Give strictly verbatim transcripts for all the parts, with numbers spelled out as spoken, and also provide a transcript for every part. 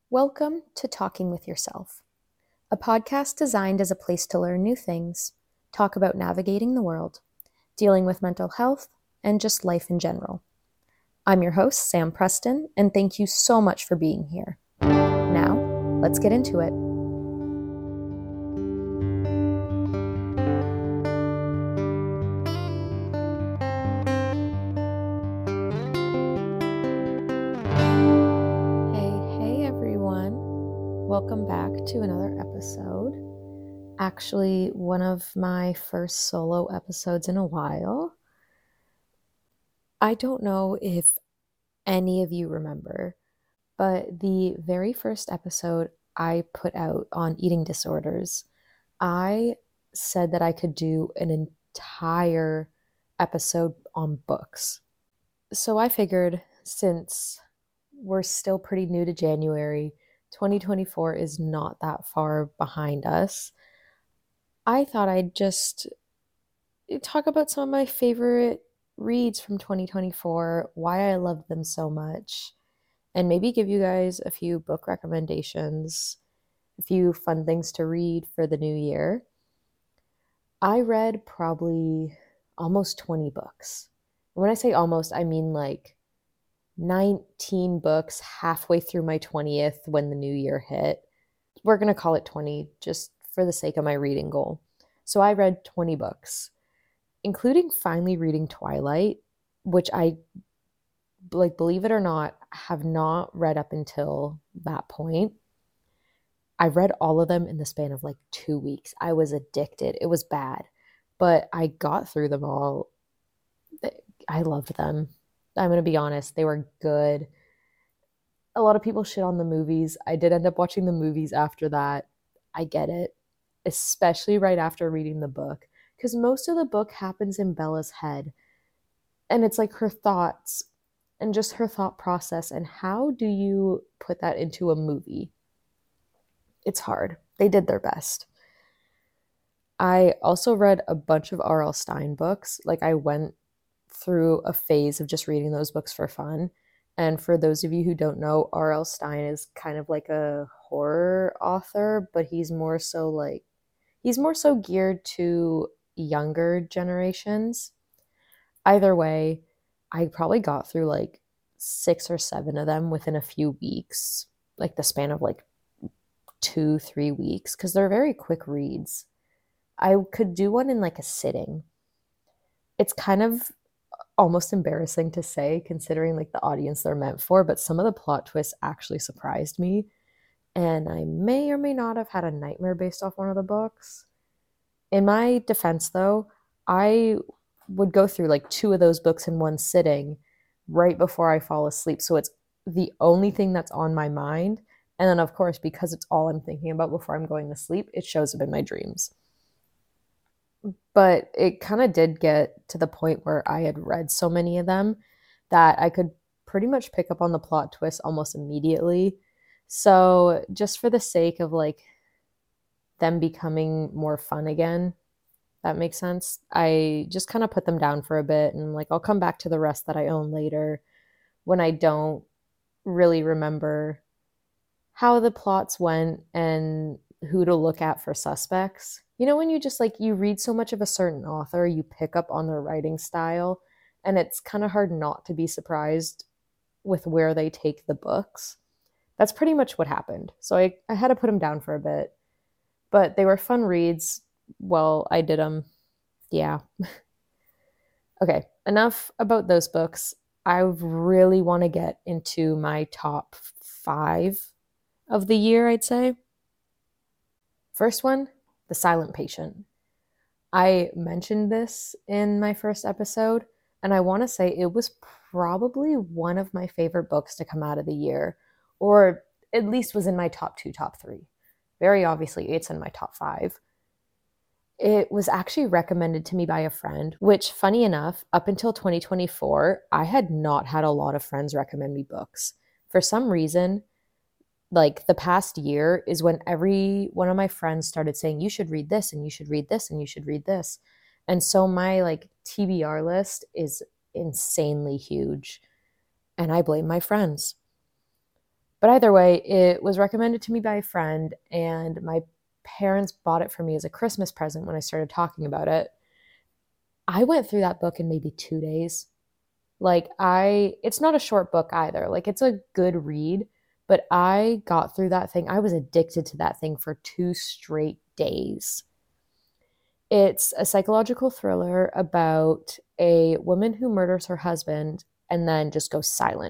Welcome to Talking with Yourself, a podcast designed as a place to learn new things, talk about navigating the world, dealing with mental health, and just life in general. I'm your host, Sam Preston, and thank you so much for being here. Now, let's get into it. Hey, hey everyone. Welcome back to another episode. Actually, one of my first solo episodes in a while. I don't know if any of you remember, but the very first episode I put out on eating disorders, I said that I could do an entire episode on books. So I figured since we're still pretty new to January, twenty twenty-four is not that far behind us. I thought I'd just talk about some of my favorite reads from twenty twenty-four, why I love them so much, and maybe give you guys a few book recommendations, a few fun things to read for the new year. I read probably almost twenty books. When I say almost, I mean like nineteen books halfway through my twentieth when the new year hit. We're going to call it twenty just for the sake of my reading goal. So I read twenty books, including finally reading Twilight, which I, like, believe it or not, have not read up until that point. I read all of them in the span of like two weeks. I was addicted. It was bad, but I got through them all. I loved them. I'm going to be honest. They were good. A lot of people shit on the movies. I did end up watching the movies after that. I get it, especially right after reading the book, because most of the book happens in Bella's head. And it's like her thoughts and just her thought process. And how do you put that into a movie? It's hard. They did their best. I also read a bunch of R L. Stine books. Like, I went through a phase of just reading those books for fun. And for those of you who don't know, R L. Stine is kind of like a horror author, but he's more so like, he's more so geared to younger generations. Either way, I probably got through like six or seven of them within a few weeks, like the span of like two, three weeks, because they're very quick reads. I could do one in like a sitting. It's kind of almost embarrassing to say considering like the audience they're meant for, but some of the plot twists actually surprised me. And I may or may not have had a nightmare based off one of the books. In my defense, though, I would go through like two of those books in one sitting right before I fall asleep. So it's the only thing that's on my mind. And then, of course, because it's all I'm thinking about before I'm going to sleep, it shows up in my dreams. But it kind of did get to the point where I had read so many of them that I could pretty much pick up on the plot twist almost immediately. So just for the sake of like them becoming more fun again, that makes sense, I just kind of put them down for a bit and like I'll come back to the rest that I own later when I don't really remember how the plots went and who to look at for suspects. You know, when you just like you read so much of a certain author, you pick up on their writing style, and it's kind of hard not to be surprised with where they take the books. That's pretty much what happened. So I, I had to put them down for a bit, but they were fun reads. Well, I did them. Yeah. Okay, enough about those books. I really want to get into my top five of the year, I'd say. First one, The Silent Patient. I mentioned this in my first episode, and I want to say it was probably one of my favorite books to come out of the year, or at least was in my top two, top three. Very obviously, it's in my top five. It was actually recommended to me by a friend, which, funny enough, up until twenty twenty-four, I had not had a lot of friends recommend me books. For some reason, like the past year is when every one of my friends started saying, you should read this and you should read this and you should read this. And so my like T B R list is insanely huge. And I blame my friends. But either way, it was recommended to me by a friend, and my parents bought it for me as a Christmas present when I started talking about it. I went through that book in maybe two days. Like, I, it's not a short book either. Like, it's a good read, but I got through that thing. I was addicted to that thing for two straight days. It's a psychological thriller about a woman who murders her husband and then just goes silent.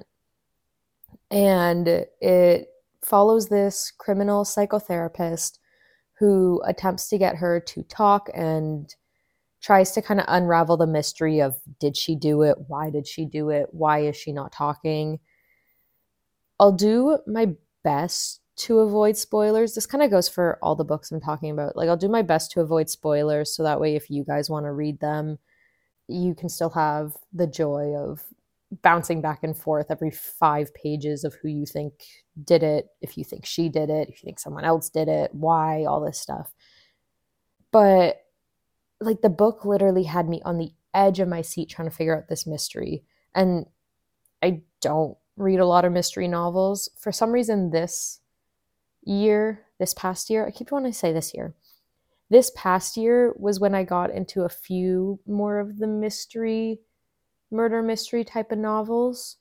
And it follows this criminal psychotherapist who attempts to get her to talk and tries to kind of unravel the mystery of, did she do it? Why did she do it? Why is she not talking? I'll do my best to avoid spoilers. This kind of goes for all the books I'm talking about. Like, I'll do my best to avoid spoilers so that way if you guys want to read them, you can still have the joy of bouncing back and forth every five pages of who you think did it, if you think she did it, if you think someone else did it, why, all this stuff. But like, the book literally had me on the edge of my seat trying to figure out this mystery. And I don't read a lot of mystery novels. For some reason, this year, this past year, I keep wanting to say this year, this past year was when I got into a few more of the mystery, murder mystery type of novels.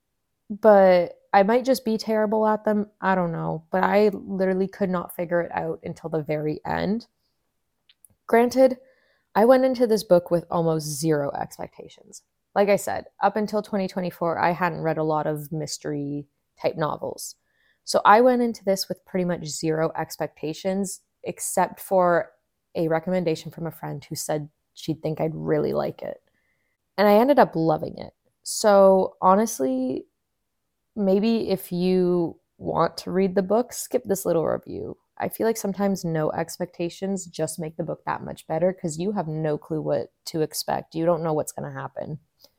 But I might just be terrible at them. I don't know. But I literally could not figure it out until the very end. Granted, I went into this book with almost zero expectations. Like I said, up until twenty twenty-four, I hadn't read a lot of mystery type novels. So I went into this with pretty much zero expectations, except for a recommendation from a friend who said she'd think I'd really like it. And I ended up loving it. So honestly, maybe if you want to read the book, skip this little review. I feel like sometimes no expectations just make the book that much better because you have no clue what to expect. You don't know what's going to happen.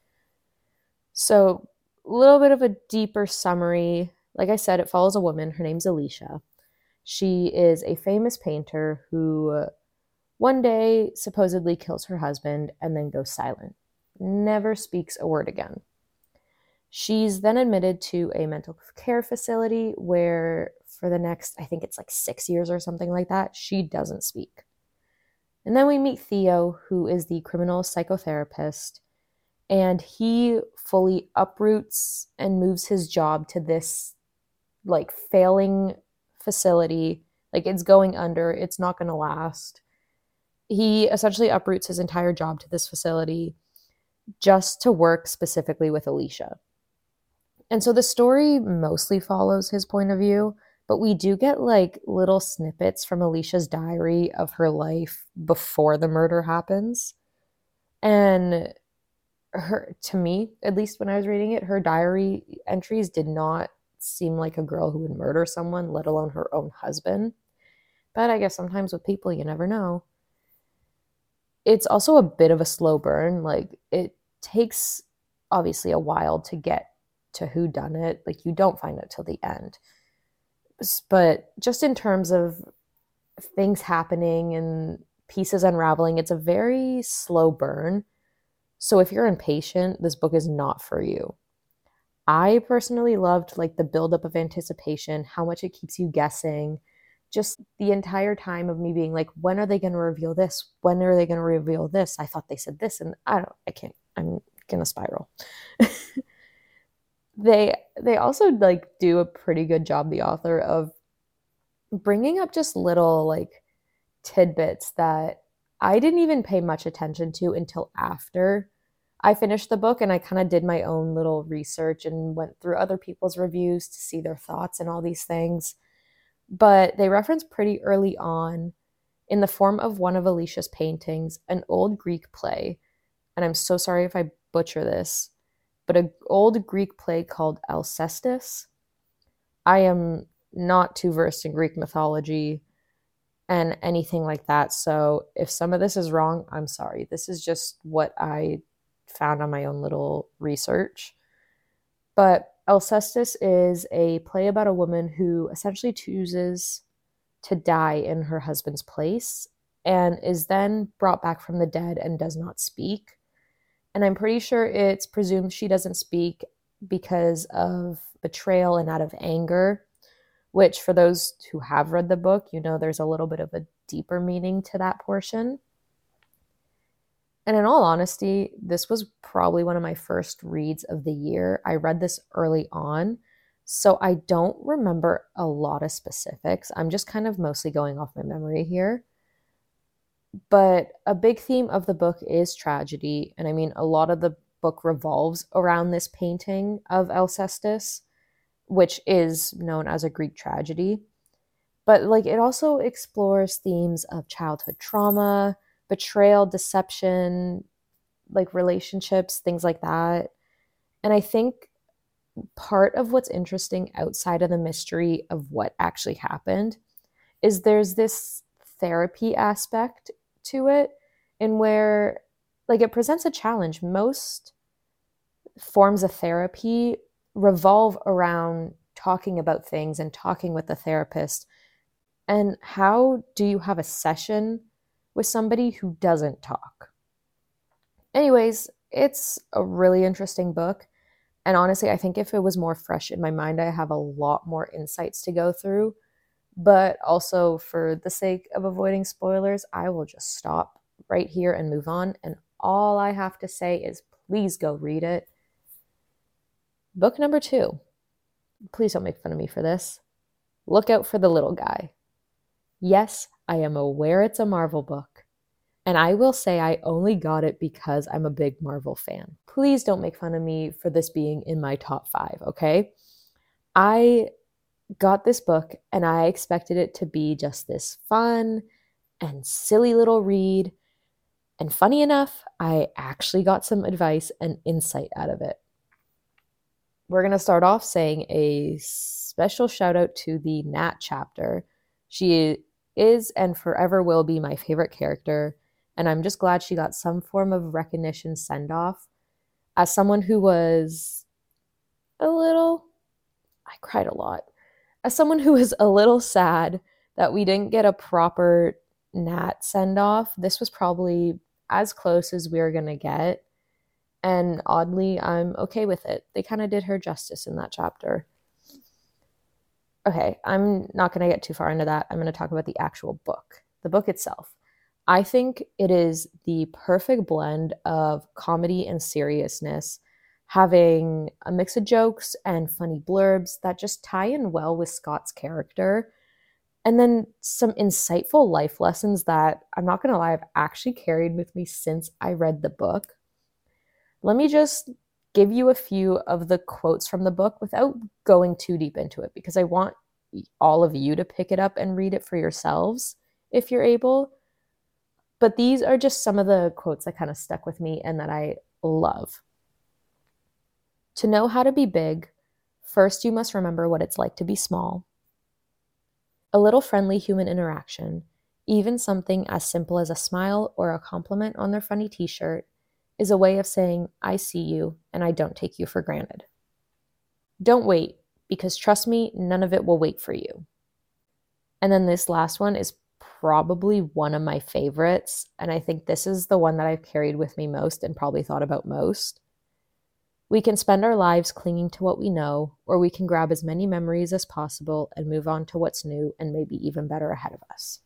So, a little bit of a deeper summary. Like I said, it follows a woman. Her name's Alicia. She is a famous painter who one day supposedly kills her husband and then goes silent. Never speaks a word again. She's then admitted to a mental care facility where for the next, I think it's like six years or something like that, she doesn't speak. And then we meet Theo, who is the criminal psychotherapist, and he fully uproots and moves his job to this like failing facility. Like, it's going under, it's not going to last. He essentially uproots his entire job to this facility just to work specifically with Alicia. And so the story mostly follows his point of view, but we do get like little snippets from Alicia's diary of her life before the murder happens. And her, to me, at least when I was reading it, her diary entries did not seem like a girl who would murder someone, let alone her own husband. But I guess sometimes with people, you never know. It's also a bit of a slow burn. Like, it takes obviously a while to get to who done it. Like, you don't find it till the end. But just in terms of things happening and pieces unraveling, it's a very slow burn. So if you're impatient, this book is not for you. I personally loved like the buildup of anticipation, how much it keeps you guessing, just the entire time of me being like, when are they going to reveal this? When are they going to reveal this? I thought they said this, and I don't, I can't, I'm gonna spiral. they they also like do a pretty good job, the author, of bringing up just little like tidbits that I didn't even pay much attention to until after I finished the book, and I kind of did my own little research and went through other people's reviews to see their thoughts and all these things. But they reference pretty early on, in the form of one of Alicia's paintings, an old Greek play. And I'm so sorry if I butcher this, but an old Greek play called Alcestis. I am not too versed in Greek mythology and anything like that. So if some of this is wrong, I'm sorry. This is just what I found on my own little research. But Alcestis is a play about a woman who essentially chooses to die in her husband's place and is then brought back from the dead and does not speak. And I'm pretty sure it's presumed she doesn't speak because of betrayal and out of anger, which for those who have read the book, you know there's a little bit of a deeper meaning to that portion. And in all honesty, this was probably one of my first reads of the year. I read this early on, so I don't remember a lot of specifics. I'm just kind of mostly going off my memory here. But a big theme of the book is tragedy. And I mean, a lot of the book revolves around this painting of Alcestis, which is known as a Greek tragedy. But like it also explores themes of childhood trauma, betrayal, deception, like relationships, things like that. And I think part of what's interesting outside of the mystery of what actually happened is there's this therapy aspect to it, in where like it presents a challenge. Most forms of therapy revolve around talking about things and talking with the therapist. And how do you have a session with somebody who doesn't talk? Anyways, it's a really interesting book. And honestly, I think if it was more fresh in my mind, I have a lot more insights to go through. But also, for the sake of avoiding spoilers, I will just stop right here and move on. And all I have to say is please go read it. Book number two. Please don't make fun of me for this. Look Out for the Little Guy. Yes, I am aware it's a Marvel book. And I will say I only got it because I'm a big Marvel fan. Please don't make fun of me for this being in my top five, okay? I got this book and I expected it to be just this fun and silly little read. And funny enough, I actually got some advice and insight out of it. We're going to start off saying a special shout out to the Nat chapter. She is and forever will be my favorite character, and I'm just glad she got some form of recognition send off. As someone who was a little, I cried a lot. As someone who was a little sad that we didn't get a proper Nat send off, this was probably as close as we were going to get. And oddly, I'm okay with it. They kind of did her justice in that chapter. Okay, I'm not going to get too far into that. I'm going to talk about the actual book, the book itself. I think it is the perfect blend of comedy and seriousness, having a mix of jokes and funny blurbs that just tie in well with Scott's character. And then some insightful life lessons that, I'm not going to lie, I've actually carried with me since I read the book. Let me just give you a few of the quotes from the book without going too deep into it, because I want all of you to pick it up and read it for yourselves if you're able. But these are just some of the quotes that kind of stuck with me and that I love. To know how to be big, first you must remember what it's like to be small. A little friendly human interaction, even something as simple as a smile or a compliment on their funny t-shirt, is a way of saying, I see you and I don't take you for granted. Don't wait, because trust me, none of it will wait for you. And then this last one is probably one of my favorites, and I think this is the one that I've carried with me most and probably thought about most. We can spend our lives clinging to what we know, or we can grab as many memories as possible and move on to what's new and maybe even better ahead of us.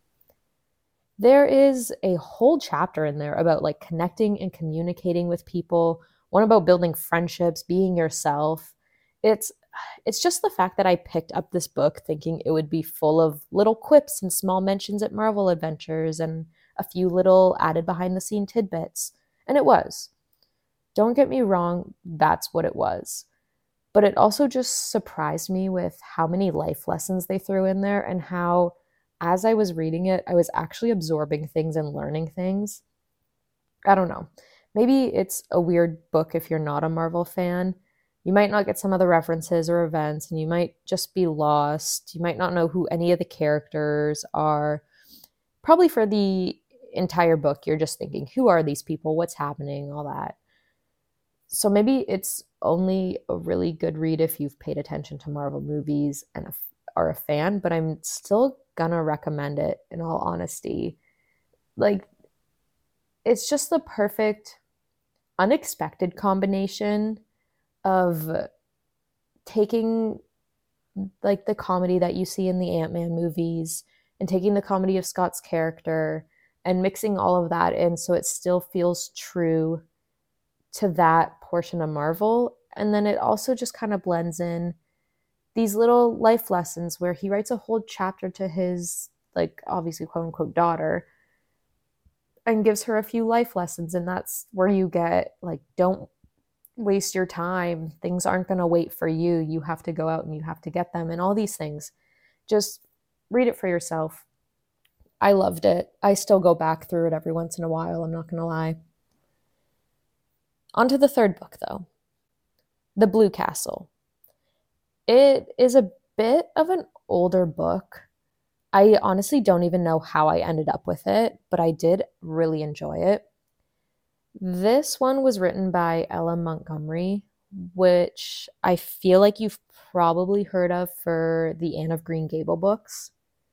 There is a whole chapter in there about like connecting and communicating with people, one about building friendships, being yourself. It's it's just the fact that I picked up this book thinking it would be full of little quips and small mentions at Marvel adventures and a few little added behind the scene tidbits. And it was. Don't get me wrong, that's what it was. But it also just surprised me with how many life lessons they threw in there, and how, as I was reading it, I was actually absorbing things and learning things. I don't know. Maybe it's a weird book if you're not a Marvel fan. You might not get some of the references or events, and you might just be lost. You might not know who any of the characters are. Probably for the entire book, you're just thinking, who are these people? What's happening? All that. So maybe it's only a really good read if you've paid attention to Marvel movies and are a fan, but I'm still gonna recommend it in all honesty. Like, it's just the perfect, unexpected combination of taking like the comedy that you see in the Ant-Man movies and taking the comedy of Scott's character and mixing all of that in so it still feels true to that portion of Marvel. And then it also just kind of blends in these little life lessons where he writes a whole chapter to his, like, obviously, quote unquote, daughter and gives her a few life lessons. And that's where you get, like, don't waste your time. Things aren't going to wait for you. You have to go out and you have to get them and all these things. Just read it for yourself. I loved it. I still go back through it every once in a while. I'm not going to lie. On to the third book, though. The Blue Castle. It is a bit of an older book. I honestly don't even know how I ended up with it, but I did really enjoy it. This one was written by Ella Montgomery, which I feel like you've probably heard of for the Anne of Green Gable books.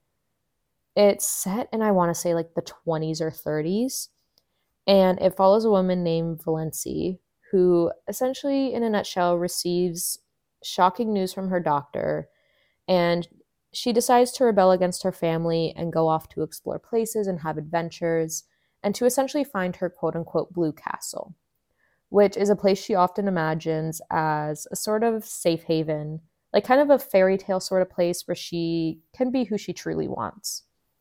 It's set in, I want to say, like the twenties or thirties, and it follows a woman named Valency, who essentially, in a nutshell, receives shocking news from her doctor, and she decides to rebel against her family and go off to explore places and have adventures, and to essentially find her quote-unquote blue castle, which is a place she often imagines as a sort of safe haven, like kind of a fairy tale sort of place where she can be who she truly wants.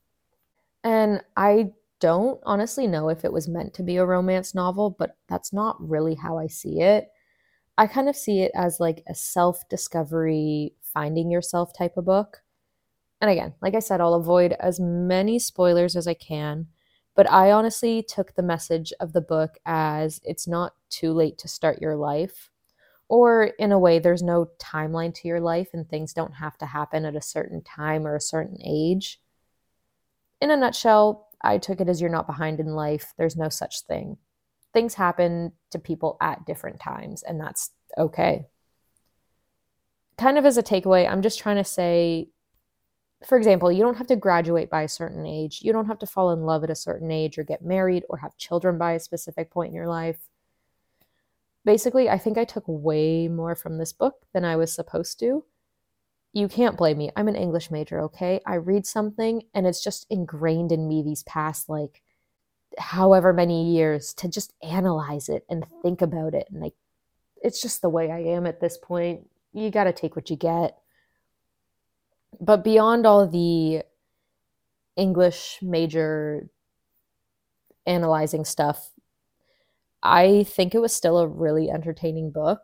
And I don't honestly know if it was meant to be a romance novel, but that's not really how I see it. I kind of see it as like a self-discovery, finding yourself type of book. And again, like I said, I'll avoid as many spoilers as I can, but I honestly took the message of the book as it's not too late to start your life, or in a way, there's no timeline to your life and things don't have to happen at a certain time or a certain age. In a nutshell, I took it as you're not behind in life. There's no such thing. Things happen to people at different times, and that's okay. Kind of as a takeaway, I'm just trying to say, for example, you don't have to graduate by a certain age. You don't have to fall in love at a certain age or get married or have children by a specific point in your life. Basically, I think I took way more from this book than I was supposed to. You can't blame me. I'm an English major, okay? I read something and it's just ingrained in me these past, like, however many years to just analyze it and think about it. And like, it's just the way I am at this point. You got to take what you get. But beyond all the English major analyzing stuff, I think it was still a really entertaining book.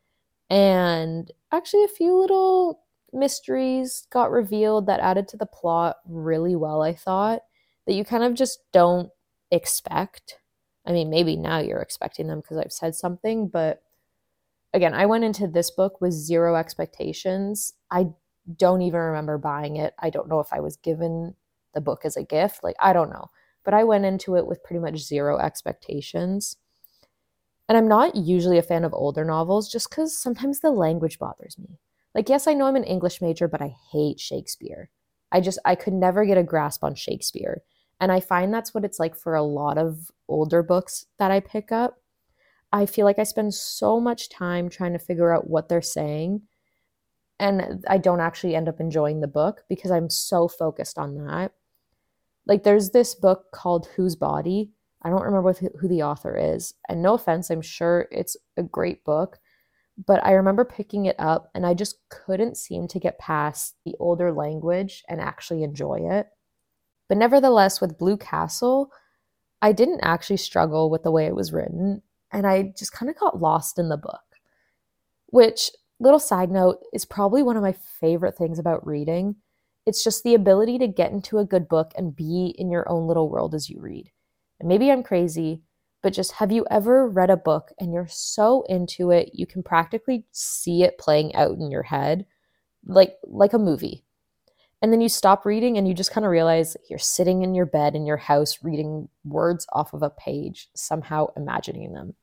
And actually, a few little mysteries got revealed that added to the plot really well, I thought, that you kind of just don't expect. I mean, maybe now you're expecting them because I've said something, but again, I went into this book with zero expectations. I don't even remember buying it. I don't know if I was given the book as a gift. Like, I don't know. But I went into it with pretty much zero expectations. And I'm not usually a fan of older novels just because sometimes the language bothers me. Like, yes, I know I'm an English major, but I hate Shakespeare. I just, I could never get a grasp on Shakespeare. And I find that's what it's like for a lot of older books that I pick up. I feel like I spend so much time trying to figure out what they're saying, and I don't actually end up enjoying the book because I'm so focused on that. Like, there's this book called Whose Body? I don't remember who the author is. And no offense, I'm sure it's a great book, but I remember picking it up and I just couldn't seem to get past the older language and actually enjoy it. But nevertheless, with Blue Castle, I didn't actually struggle with the way it was written, and I just kind of got lost in the book, which, little side note, is probably one of my favorite things about reading. It's just the ability to get into a good book and be in your own little world as you read. And maybe I'm crazy, but just, have you ever read a book and you're so into it, you can practically see it playing out in your head, like like a movie. And then you stop reading and you just kind of realize you're sitting in your bed in your house reading words off of a page, somehow imagining them.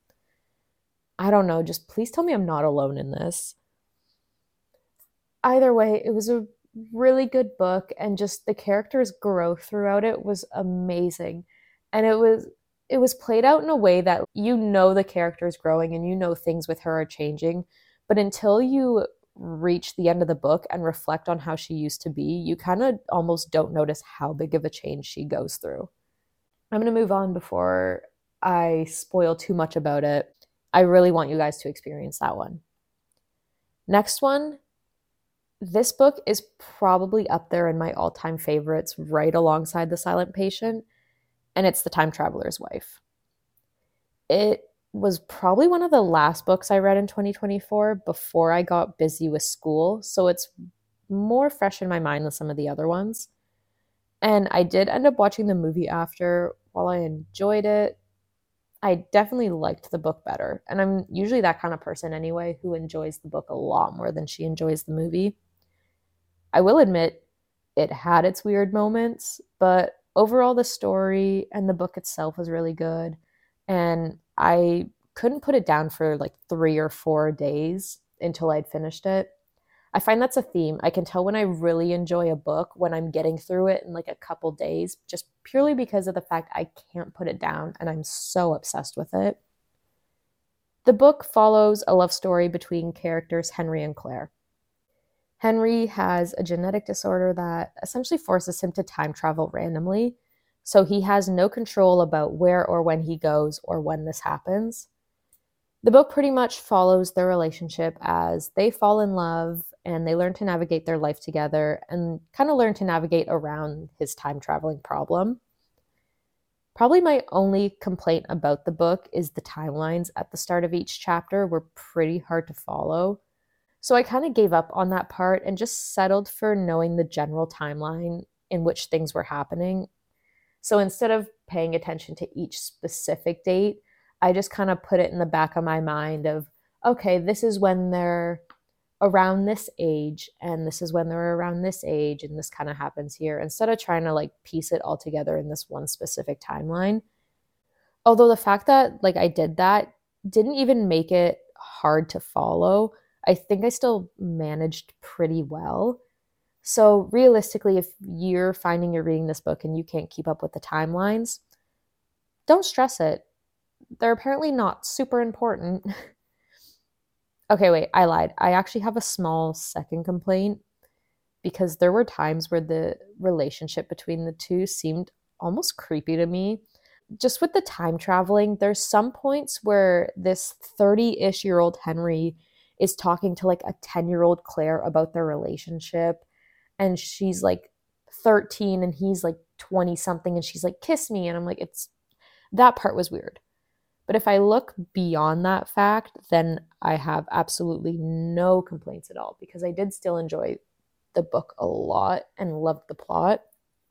I don't know, just please tell me I'm not alone in this. Either way, it was a really good book, and just the characters' growth throughout it was amazing. And it was it was played out in a way that you know the character is growing and you know things with her are changing, But until you reach the end of the book and reflect on how she used to be, you kind of almost don't notice how big of a change she goes through. I'm going to move on before I spoil too much about it. I really want you guys to experience that one. Next one, this book is probably up there in my all-time favorites, right alongside The Silent Patient, and it's The Time Traveler's Wife. It was probably one of the last books I read in twenty twenty-four before I got busy with school, so it's more fresh in my mind than some of the other ones. And I did end up watching the movie after. While I enjoyed it, I definitely liked the book better. And I'm usually that kind of person anyway, who enjoys the book a lot more than she enjoys the movie. I will admit it had its weird moments, but overall the story and the book itself was really good. And I couldn't put it down for like three or four days until I'd finished it. I find that's a theme. I can tell when I really enjoy a book when I'm getting through it in like a couple days, just purely because of the fact I can't put it down and I'm so obsessed with it. The book follows a love story between characters Henry and Claire. Henry has a genetic disorder that essentially forces him to time travel randomly, so he has no control about where or when he goes or when this happens. The book pretty much follows their relationship as they fall in love and they learn to navigate their life together and kind of learn to navigate around his time traveling problem. Probably my only complaint about the book is the timelines at the start of each chapter were pretty hard to follow. So I kind of gave up on that part and just settled for knowing the general timeline in which things were happening. So instead of paying attention to each specific date, I just kind of put it in the back of my mind of, okay, this is when they're around this age, and this is when they're around this age, and this kind of happens here, instead of trying to like piece it all together in this one specific timeline. Although the fact that like I did that didn't even make it hard to follow. I think I still managed pretty well. So realistically, if you're finding you're reading this book and you can't keep up with the timelines, don't stress it. They're apparently not super important. Okay, wait, I lied. I actually have a small second complaint because there were times where the relationship between the two seemed almost creepy to me. Just with the time traveling, there's some points where this thirty-ish year old Henry is talking to like a ten year old Claire about their relationship. And she's like thirteen and he's like twenty something. And she's like, kiss me. And I'm like, it's that part was weird. But if I look beyond that fact, then I have absolutely no complaints at all because I did still enjoy the book a lot and loved the plot.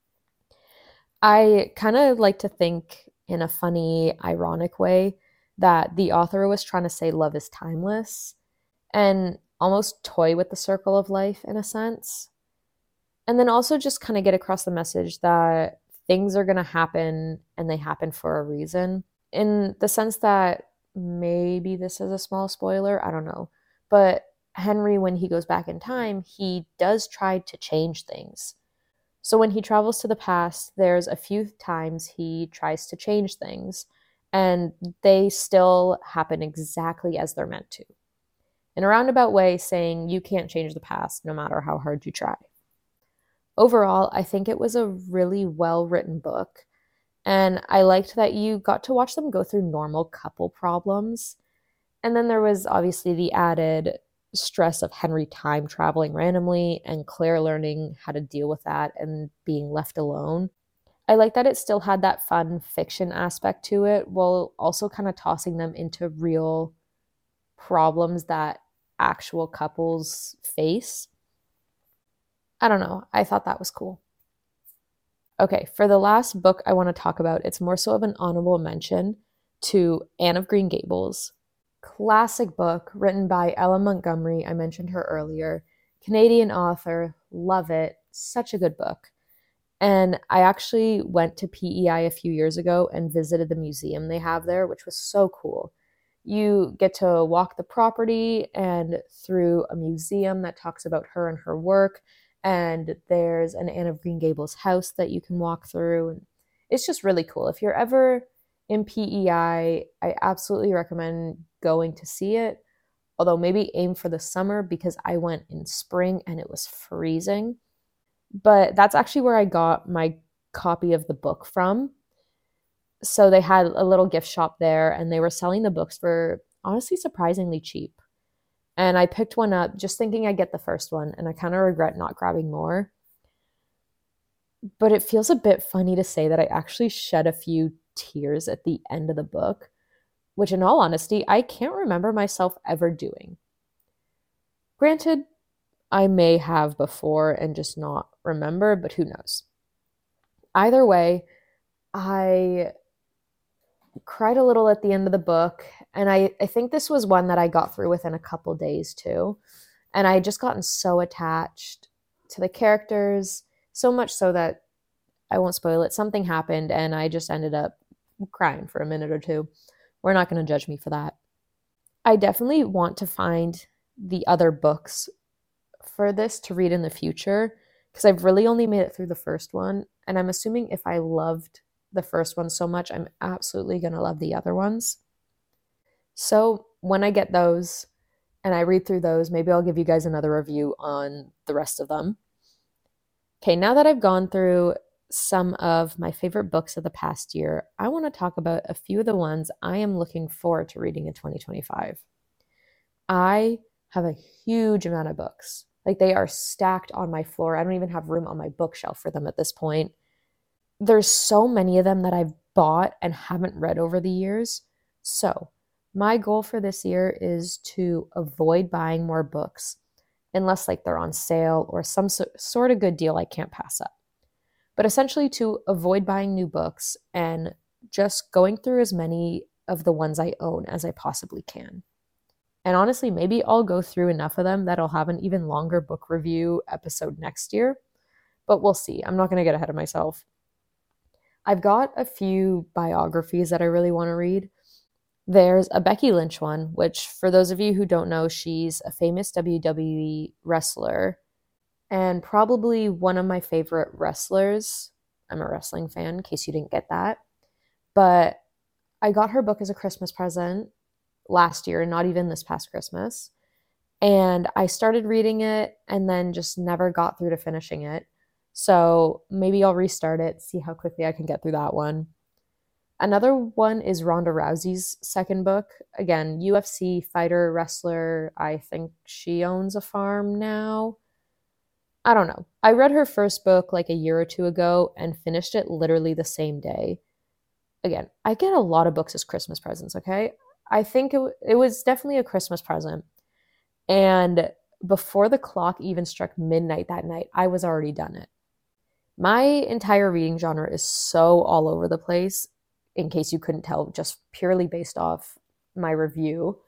I kind of like to think in a funny, ironic way that the author was trying to say love is timeless and almost toy with the circle of life in a sense. And then also just kind of get across the message that things are going to happen and they happen for a reason. In the sense that maybe this is a small spoiler, I don't know. But Henry, when he goes back in time, he does try to change things. So when he travels to the past, there's a few times he tries to change things, and they still happen exactly as they're meant to. In a roundabout way, saying you can't change the past no matter how hard you try. Overall, I think it was a really well-written book. And I liked that you got to watch them go through normal couple problems. And then there was obviously the added stress of Henry time traveling randomly and Claire learning how to deal with that and being left alone. I like that it still had that fun fiction aspect to it while also kind of tossing them into real problems that actual couples face. I don't know. I thought that was cool. Okay, for the last book I want to talk about, it's more so of an honorable mention to Anne of Green Gables. Classic book written by Ella Montgomery. I mentioned her earlier. Canadian author. Love it. Such a good book. And I actually went to P E I a few years ago and visited the museum they have there, which was so cool. You get to walk the property and through a museum that talks about her and her work. And there's an Anne of Green Gables house that you can walk through. And it's just really cool. If you're ever in P E I, I absolutely recommend going to see it. although maybe aim for the summer because I went in spring and it was freezing. But that's actually where I got my copy of the book from. So they had a little gift shop there and they were selling the books for honestly surprisingly cheap. And I picked one up just thinking I'd get the first one, and I kind of regret not grabbing more. But it feels a bit funny to say that I actually shed a few tears at the end of the book, which in all honesty, I can't remember myself ever doing. Granted, I may have before and just not remember, but who knows? Either way, I cried a little at the end of the book, and I, I think this was one that I got through within a couple days too. And I had just gotten so attached to the characters, so much so that I won't spoil it. Something happened, and I just ended up crying for a minute or two. We're not going to judge me for that. I definitely want to find the other books for this to read in the future because I've really only made it through the first one. And I'm assuming if I loved the first one so much, I'm absolutely going to love the other ones. So when I get those and I read through those, maybe I'll give you guys another review on the rest of them. Okay, now that I've gone through some of my favorite books of the past year, I want to talk about a few of the ones I am looking forward to reading in twenty twenty-five. I have a huge amount of books. Like they are stacked on my floor. I don't even have room on my bookshelf for them at this point. There's so many of them that I've bought and haven't read over the years. So my goal for this year is to avoid buying more books unless like they're on sale or some so- sort of good deal I can't pass up. But essentially to avoid buying new books and just going through as many of the ones I own as I possibly can. And honestly, maybe I'll go through enough of them that I'll have an even longer book review episode next year, but we'll see. I'm not going to get ahead of myself. I've got a few biographies that I really want to read. There's a Becky Lynch one, which for those of you who don't know, she's a famous W W E wrestler and probably one of my favorite wrestlers. I'm a wrestling fan, in case you didn't get that. But I got her book as a Christmas present last year, not even this past Christmas. And I started reading it and then just never got through to finishing it. So maybe I'll restart it, see how quickly I can get through that one. Another one is Ronda Rousey's second book. Again, U F C fighter, wrestler. I think she owns a farm now. I don't know. I read her first book like a year or two ago and finished it literally the same day. Again, I get a lot of books as Christmas presents, okay? I think it, it was definitely a Christmas present. And before the clock even struck midnight that night, I was already done it. My entire reading genre is so all over the place, in case you couldn't tell, just purely based off my review.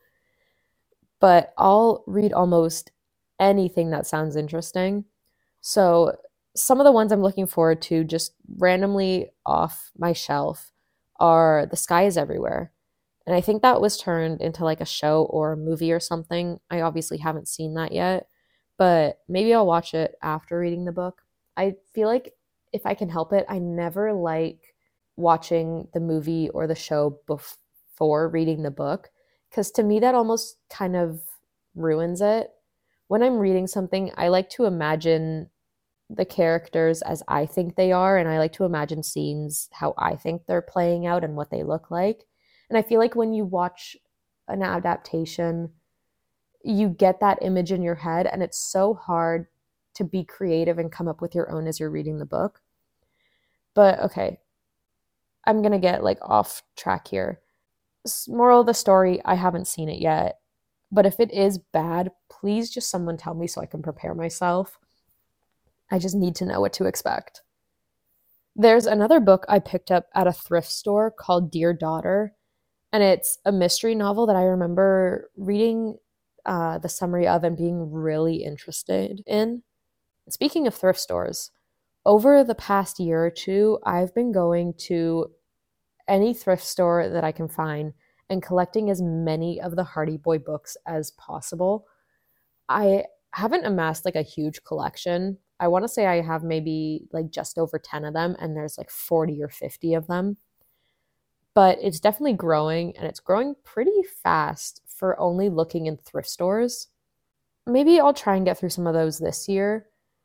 But I'll read almost anything that sounds interesting. So some of the ones I'm looking forward to just randomly off my shelf are The Sky is Everywhere. And I think that was turned into like a show or a movie or something. I obviously haven't seen that yet, but maybe I'll watch it after reading the book. I feel like if I can help it, I never like watching the movie or the show before reading the book, because to me that almost kind of ruins it. When I'm reading something, I like to imagine the characters as I think they are, and I like to imagine scenes how I think they're playing out and what they look like. And I feel like when you watch an adaptation, you get that image in your head, and it's so hard to be creative and come up with your own as you're reading the book. But okay, I'm going to get like off track here. Moral of the story, I haven't seen it yet. But if it is bad, please just someone tell me so I can prepare myself. I just need to know what to expect. There's another book I picked up at a thrift store called Dear Daughter, and it's a mystery novel that I remember reading uh, the summary of and being really interested in. Speaking of thrift stores, over the past year or two, I've been going to any thrift store that I can find and collecting as many of the Hardy Boy books as possible. I haven't amassed like a huge collection. I want to say I have maybe like just over ten of them, and there's like forty or fifty of them. But it's definitely growing, and it's growing pretty fast for only looking in thrift stores. Maybe I'll try and get through some of those this year.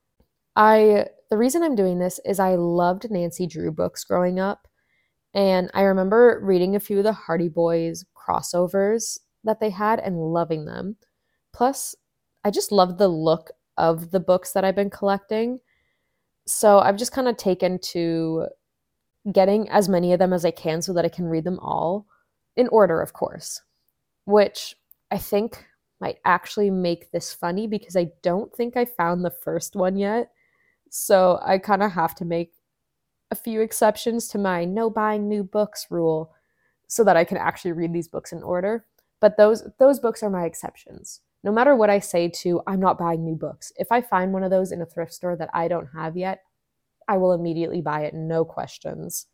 I the reason I'm doing this is I loved Nancy Drew books growing up, and I remember reading a few of the Hardy Boys crossovers that they had and loving them. Plus, I just loved the look of the books that I've been collecting. So I've just kind of taken to getting as many of them as I can so that I can read them all in order, of course, which I think might actually make this funny because I don't think I found the first one yet. So I kind of have to make a few exceptions to my no buying new books rule so that I can actually read these books in order. But those those books are my exceptions. No matter what I say to, I'm not buying new books. If I find one of those in a thrift store that I don't have yet, I will immediately buy it, no questions.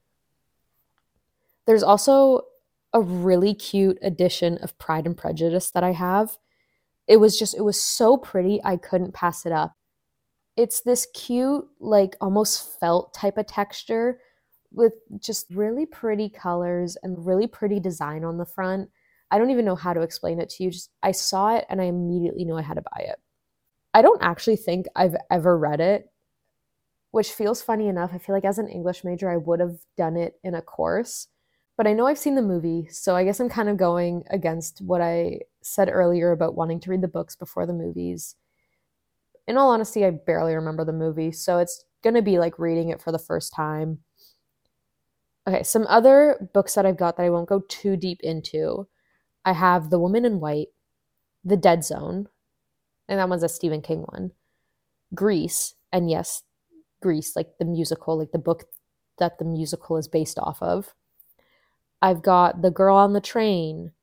There's also a really cute edition of Pride and Prejudice that I have. It was just, it was so pretty, I couldn't pass it up. It's this cute, like almost felt type of texture with just really pretty colors and really pretty design on the front. I don't even know how to explain it to you. Just I saw it and I immediately knew I had to buy it. I don't actually think I've ever read it, which feels funny enough. I feel like as an English major, I would have done it in a course. But I know I've seen the movie, so I guess I'm kind of going against what I said earlier about wanting to read the books before the movies. In all honesty, I barely remember the movie, so it's going to be like reading it for the first time. Okay, some other books that I've got that I won't go too deep into. I have The Woman in White, The Dead Zone, and that one's a Stephen King one. Grease, and yes, Grease, like the musical, like the book that the musical is based off of. I've got The Girl on the Train.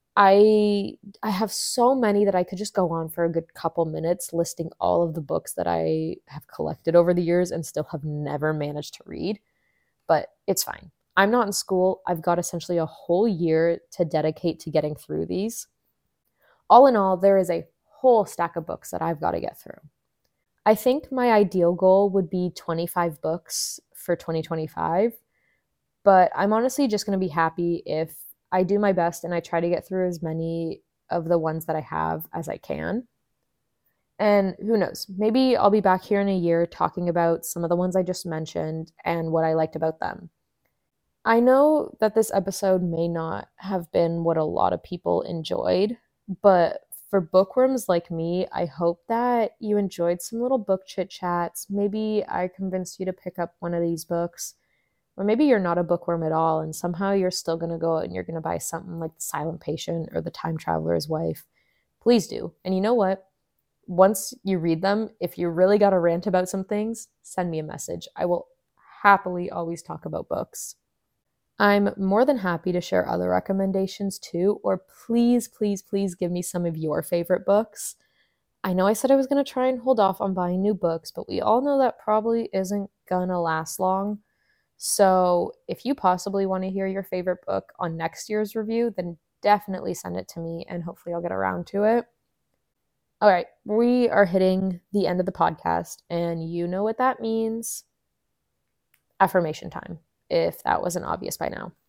I I have so many that I could just go on for a good couple minutes listing all of the books that I have collected over the years and still have never managed to read. But it's fine. I'm not in school. I've got essentially a whole year to dedicate to getting through these. All in all, there is a whole stack of books that I've got to get through. I think my ideal goal would be twenty-five books for twenty twenty-five. But I'm honestly just going to be happy if I do my best and I try to get through as many of the ones that I have as I can. And who knows, maybe I'll be back here in a year talking about some of the ones I just mentioned and what I liked about them. I know that this episode may not have been what a lot of people enjoyed, but for bookworms like me, I hope that you enjoyed some little book chit chats. Maybe I convinced you to pick up one of these books. Or maybe you're not a bookworm at all and somehow you're still going to go out and you're going to buy something like The Silent Patient or The Time Traveler's Wife. Please do. And you know what? Once you read them, if you really got a rant about some things, send me a message. I will happily always talk about books. I'm more than happy to share other recommendations too, or please, please, please give me some of your favorite books. I know I said I was going to try and hold off on buying new books, but we all know that probably isn't going to last long. So if you possibly want to hear your favorite book on next year's review, then definitely send it to me and hopefully I'll get around to it. All right, we are hitting the end of the podcast and you know what that means. Affirmation time, if that wasn't obvious by now.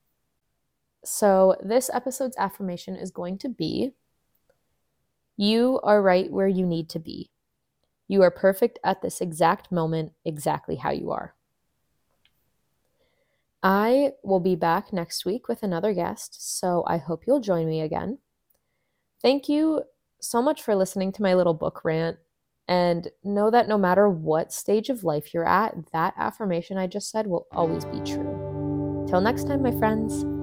So this episode's affirmation is going to be, you are right where you need to be. You are perfect at this exact moment, exactly how you are. I will be back next week with another guest, so I hope you'll join me again. Thank you so much for listening to my little book rant, and know that no matter what stage of life you're at, that affirmation I just said will always be true. Till next time, my friends.